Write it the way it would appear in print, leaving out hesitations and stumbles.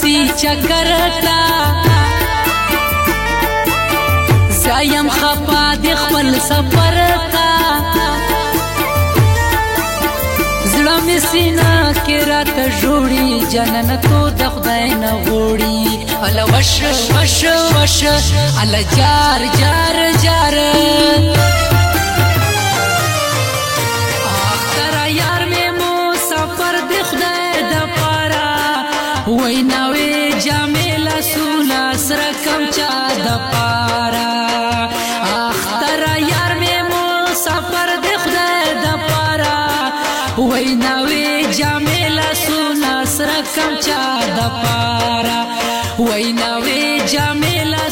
داسي چکر کا زایم خپا د خپل سفر کا زړه می سینا کې راته جوړي جنن تو د خدای نه غوړي ال وش وش وش ال جار جار جار اختر یار می مو سفر د خدای د پارا وای ناوې جامیلا سونا سره کم چا د پارا اختر یار می مو سفر د خدای د پارا وای ناوې جامیلا سونا سره کم چا د پارا وای ناوې جامیلا